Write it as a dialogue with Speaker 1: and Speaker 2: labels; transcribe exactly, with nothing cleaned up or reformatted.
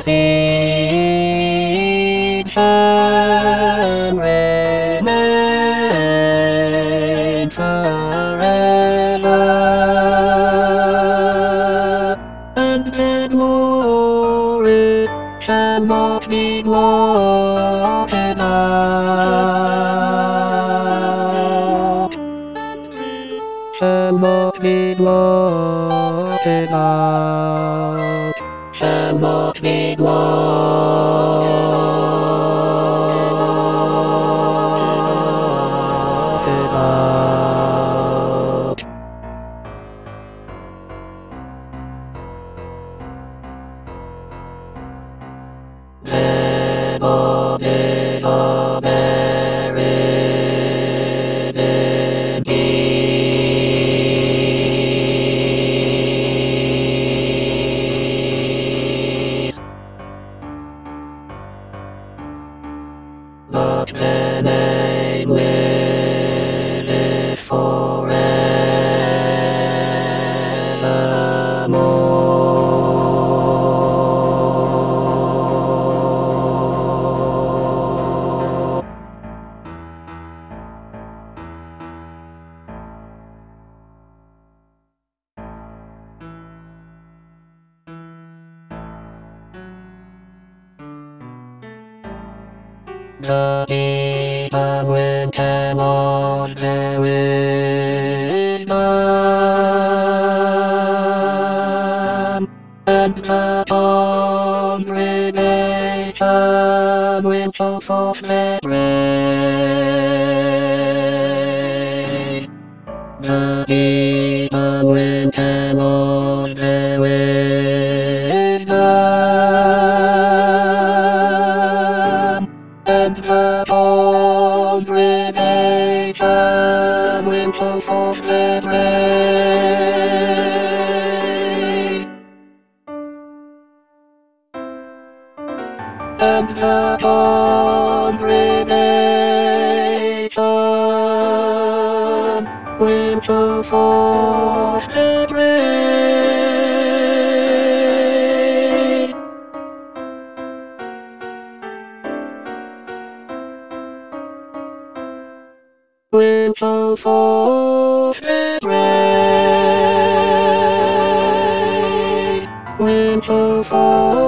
Speaker 1: shall remain forever, and that glory shall not be blotted out, shall not be blotted out, shall not be blotted out. The bodies are buried in peace, but the name liveth forevermore. The people will come on their wisdom, and the congregation will show forth their praise. The people will come on their wisdom, and the congregation will show forth their praise. And the congregation will show forth their praise. Will show forth their praise. Will show forth